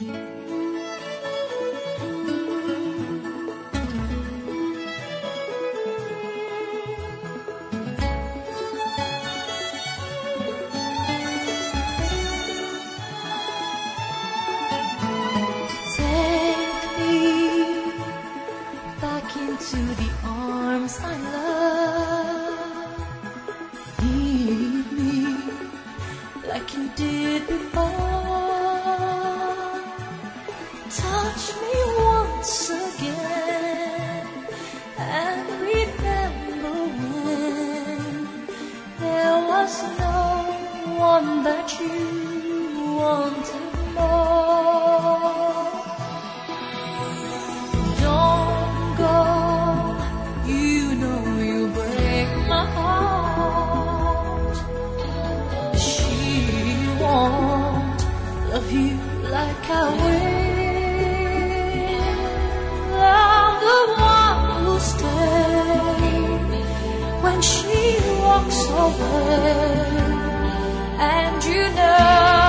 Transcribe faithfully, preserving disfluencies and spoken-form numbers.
into the arms I love. Lead me like you did before. Touch me once again and remember when there was no one that you wanted more. Love you like I will. I'm the one who stays when she walks away, and you know